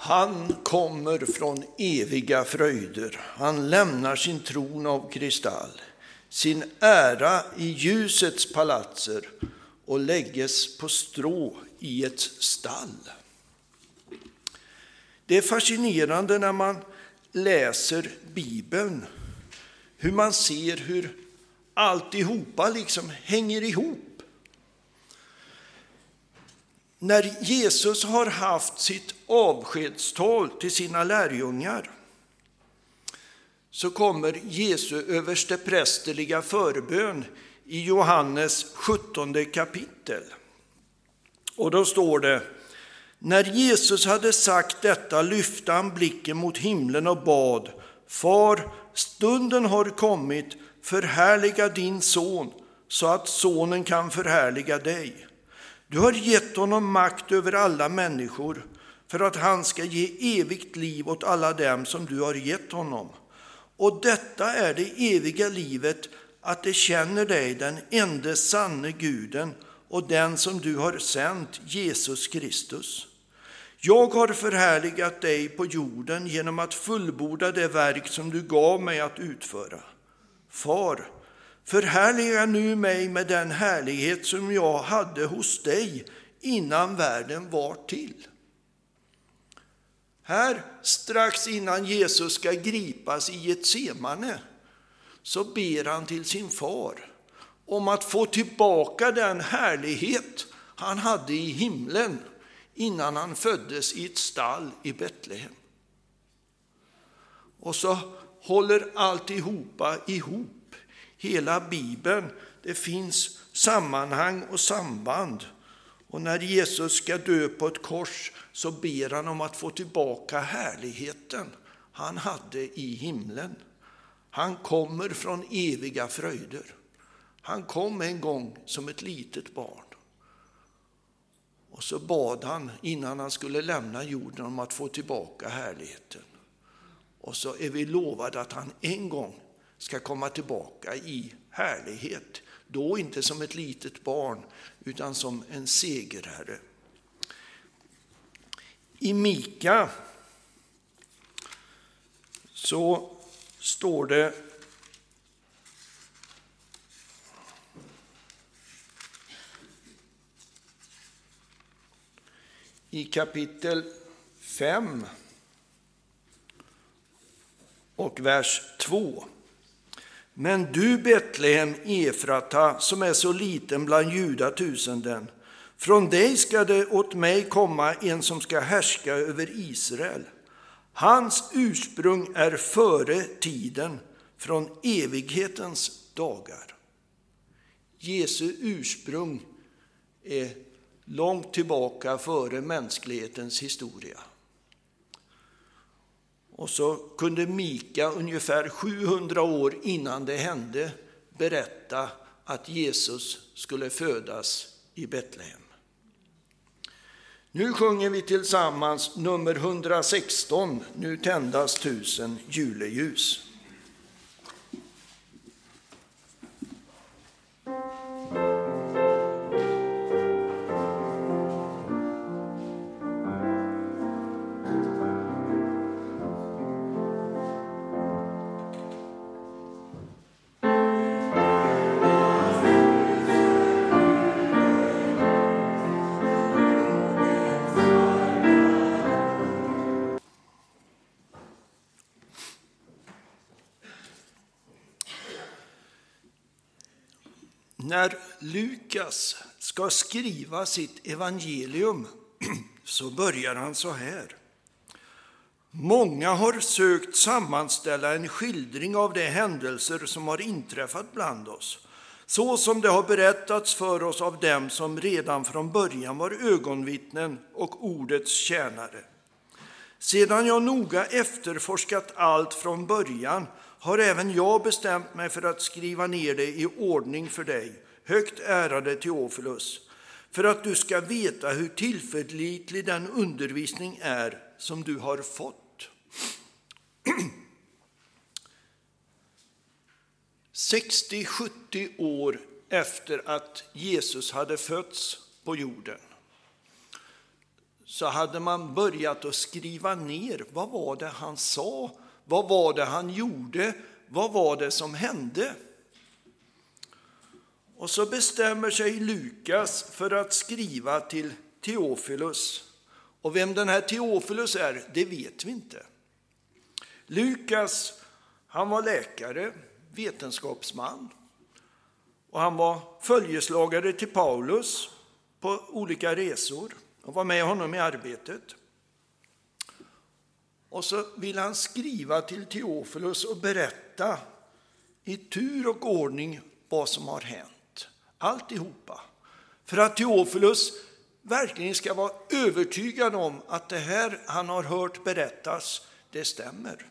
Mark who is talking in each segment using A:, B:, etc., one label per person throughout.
A: Han kommer från eviga fröjder. Han lämnar sin tron av kristall, sin ära i ljusets palatser och lägges på strå i ett stall. Det är fascinerande när man läser Bibeln, hur man ser hur alltihopa liksom hänger ihop. När Jesus har haft sitt avskedstal till sina lärjungar så kommer Jesu översteprästerliga förbön i Johannes 17 kapitel. Och då står det: när Jesus hade sagt detta lyfte han blicken mot himlen och bad: Far, stunden har kommit, förhärliga din son så att sonen kan förhärliga dig. Du har gett honom makt över alla människor för att han ska ge evigt liv åt alla dem som du har gett honom. Och detta är det eviga livet, att de känner dig, den enda sanne Guden, och den som du har sänt, Jesus Kristus. Jag har förhärligat dig på jorden genom att fullborda det verk som du gav mig att utföra. Far, förhärliga nu mig med den härlighet som jag hade hos dig innan världen var till. Här, strax innan Jesus ska gripas i Getsemane, så ber han till sin far om att få tillbaka den härlighet han hade i himlen innan han föddes i ett stall i Betlehem. Och så håller alltihopa ihop. Hela Bibeln, det finns sammanhang och samband. Och när Jesus ska dö på ett kors så ber han om att få tillbaka härligheten han hade i himlen. Han kommer från eviga fröjder. Han kom en gång som ett litet barn. Och så bad han innan han skulle lämna jorden om att få tillbaka härligheten. Och så är vi lovade att han en gång ska komma tillbaka i härlighet. Då inte som ett litet barn utan som en segerherre. I Mika så står det i kapitel 5 och vers 2. Men du, Betlehem Efrata, som är så liten bland judatusenden, från dig ska det åt mig komma en som ska härska över Israel. Hans ursprung är före tiden, från evighetens dagar. Jesu ursprung är långt tillbaka före mänsklighetens historia. Och så kunde Mika ungefär 700 år innan det hände berätta att Jesus skulle födas i Betlehem. Nu sjunger vi tillsammans nummer 116, Nu tändas 1000 juleljus. När Lukas ska skriva sitt evangelium så börjar han så här. Många har sökt sammanställa en skildring av de händelser som har inträffat bland oss, så som det har berättats för oss av dem som redan från början var ögonvittnen och ordets tjänare. Sedan jag noga efterforskat allt från början har även jag bestämt mig för att skriva ner det i ordning för dig, högt ärade Teofilus, för att du ska veta hur tillförlitlig den undervisning är som du har fått. 60-70 år efter att Jesus hade fötts på jorden så hade man börjat att skriva ner vad var det han sa, vad var det han gjorde, vad var det som hände. Och så bestämmer sig Lukas för att skriva till Teofilus. Och vem den här Teofilus är, det vet vi inte. Lukas, han var läkare, vetenskapsman. Och han var följeslagare till Paulus på olika resor och var med honom i arbetet. Och så vill han skriva till Teofilus och berätta i tur och ordning vad som har hänt. Alltihopa. För att Teofilus verkligen ska vara övertygad om att det här han har hört berättas, det stämmer.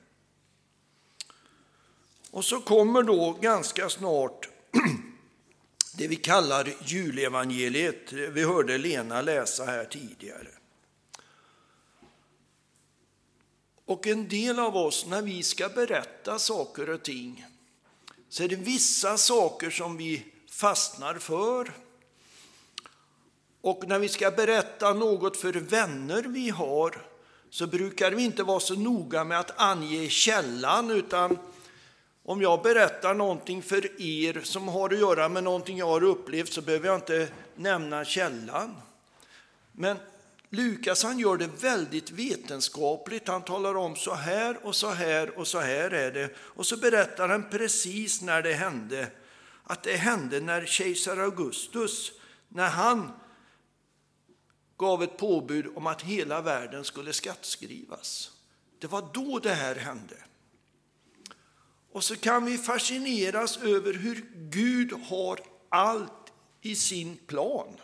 A: Och så kommer då ganska snart det vi kallar julevangeliet. Vi hörde Lena läsa här tidigare. Och en del av oss, när vi ska berätta saker och ting, så är det vissa saker som vi fastnar för. Och när vi ska berätta något för vänner vi har, så brukar vi inte vara så noga med att ange källan, utan om jag berättar någonting för er som har att göra med någonting jag har upplevt, så behöver jag inte nämna källan. Men Lukas, han gör det väldigt vetenskapligt. Han talar om så här och så här och så här är det. Och så berättar han precis när det hände. Att det hände när kejsar Augustus, när han gav ett påbud om att hela världen skulle skattskrivas. Det var då det här hände. Och så kan vi fascineras över hur Gud har allt i sin plan.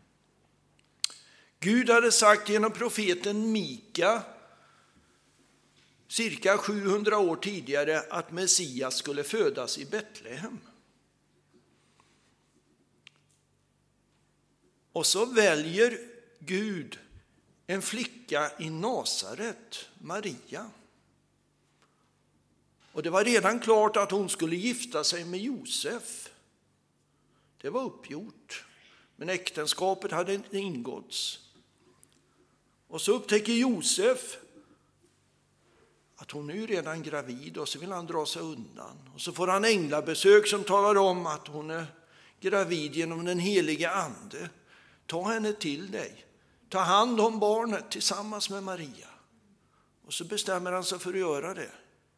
A: Gud hade sagt genom profeten Mika cirka 700 år tidigare att Messias skulle födas i Betlehem. Och så väljer Gud en flicka i Nasaret, Maria. Och det var redan klart att hon skulle gifta sig med Josef. Det var uppgjort. Men äktenskapet hade inte ingåtts. Och så upptäcker Josef att hon är ju redan gravid, och så vill han dra sig undan. Och så får han änglabesök som talar om att hon är gravid genom den heliga ande. Ta henne till dig. Ta hand om barnet tillsammans med Maria. Och så bestämmer han sig för att göra det.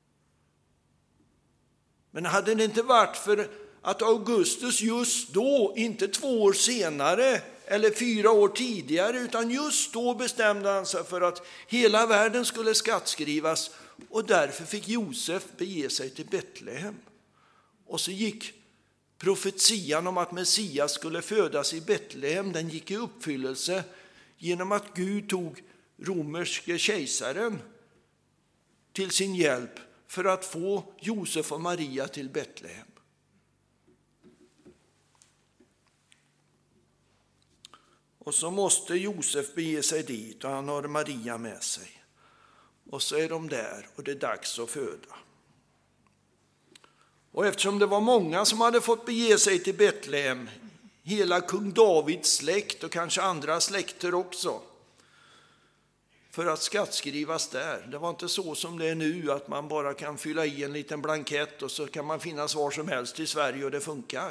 A: Men hade det inte varit för att Augustus just då, inte 2 år senare eller 4 år tidigare, utan just då bestämde han sig för att hela världen skulle skattskrivas, och därför fick Josef bege sig till Betlehem. Och så gick profetian om att Messias skulle födas i Betlehem, den gick i uppfyllelse genom att Gud tog romerske kejsaren till sin hjälp för att få Josef och Maria till Betlehem. Och så måste Josef bege sig dit, och han har Maria med sig. Och så är de där, och det är dags att föda. Och eftersom det var många som hade fått bege sig till Betlehem, hela kung Davids släkt och kanske andra släkter också, för att skattskrivas där. Det var inte så som det är nu, att man bara kan fylla i en liten blankett och så kan man finnas var som helst i Sverige och det funkar.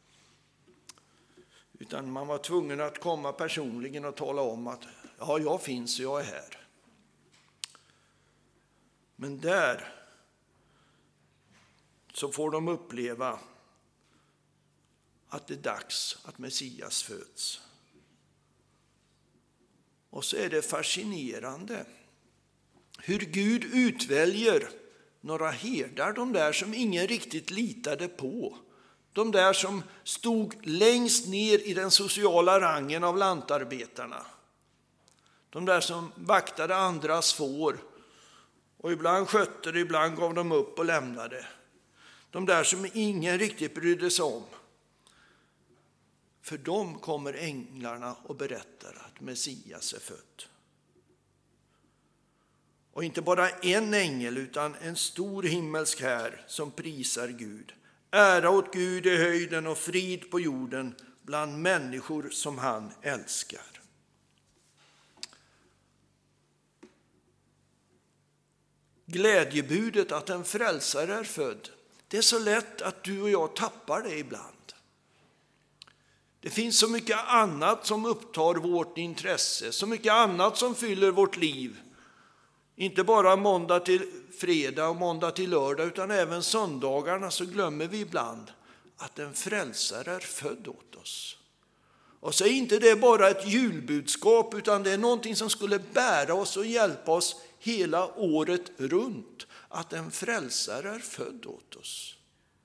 A: Utan man var tvungen att komma personligen och tala om att ja, jag finns och jag är här. Men där så får de uppleva att det är dags att Messias föds. Och så är det fascinerande hur Gud utväljer några herdar, de där som ingen riktigt litade på. De där som stod längst ner i den sociala rangen av lantarbetarna. De där som vaktade andras får och ibland skötte det, ibland gav de upp och lämnade. De där som ingen riktigt brydde sig om. För dem kommer änglarna och berättar att Messias är född. Och inte bara en ängel, utan en stor himmelsk här som prisar Gud. Ära åt Gud i höjden och frid på jorden bland människor som han älskar. glädjebudet att en frälsare är född. Det är så lätt att du och jag tappar det ibland. Det finns så mycket annat som upptar vårt intresse, så mycket annat som fyller vårt liv. Inte bara måndag till fredag och måndag till lördag, utan även söndagarna, så glömmer vi ibland att en frälsare är född åt oss. Och så är inte det bara ett julbudskap, utan det är någonting som skulle bära oss och hjälpa oss hela året runt. Att en frälsare är född åt oss.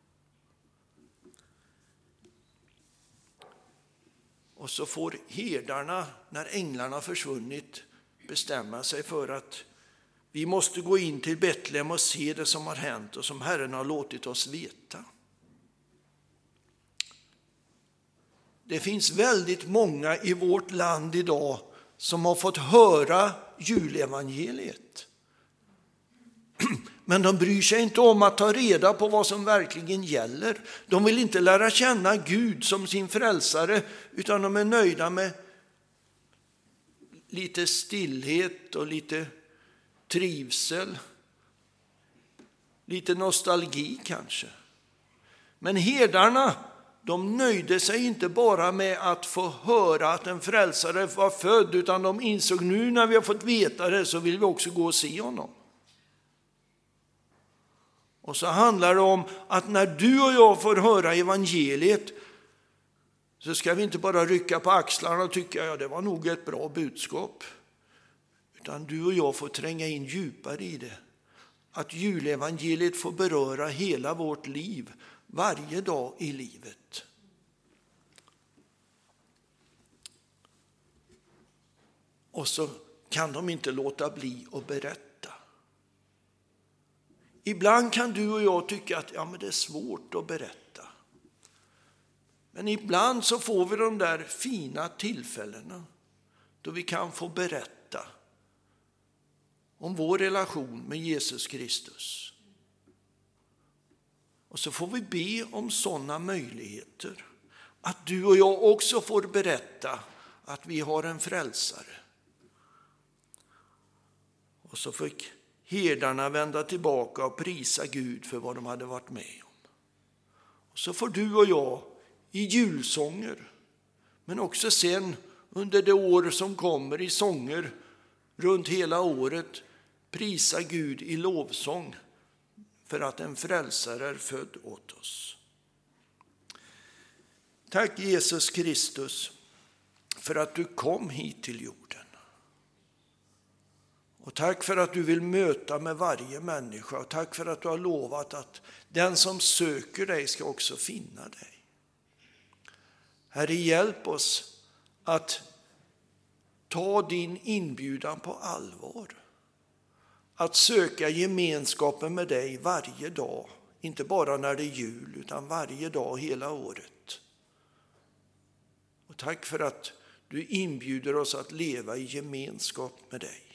A: Och så får herdarna, när änglarna försvunnit, bestämma sig för att vi måste gå in till Betlehem och se det som har hänt och som Herren har låtit oss veta. Det finns väldigt många i vårt land idag som har fått höra julevangeliet. Men de bryr sig inte om att ta reda på vad som verkligen gäller. De vill inte lära känna Gud som sin frälsare, utan de är nöjda med lite stillhet och lite trivsel. Lite nostalgi kanske. Men herdarna, de nöjde sig inte bara med att få höra att en frälsare var född, utan de insåg nu när vi har fått veta det så vill vi också gå och se honom. Och så handlar det om att när du och jag får höra evangeliet så ska vi inte bara rycka på axlarna och tycka ja, det var nog ett bra budskap. Utan du och jag får tränga in djupare i det. Att julevangeliet får beröra hela vårt liv, varje dag i livet. Och så kan de inte låta bli att berätta. Ibland kan du och jag tycka att men det är svårt att berätta. Men ibland så får vi de där fina tillfällena då vi kan få berätta om vår relation med Jesus Kristus. Och så får vi be om sådana möjligheter. Att du och jag också får berätta att vi har en frälsare. Och så fick herdarna vända tillbaka och prisa Gud för vad de hade varit med om. Och så får du och jag i julsånger, men också sen under det år som kommer i sånger runt hela året, prisa Gud i lovsång för att en frälsare är född åt oss. Tack Jesus Kristus för att du kom hit till jorden. Och tack för att du vill möta med varje människa. Och tack för att du har lovat att den som söker dig ska också finna dig. Herre, hjälp oss att ta din inbjudan på allvar. Att söka gemenskapen med dig varje dag. Inte bara när det är jul, utan varje dag hela året. Och tack för att du inbjuder oss att leva i gemenskap med dig.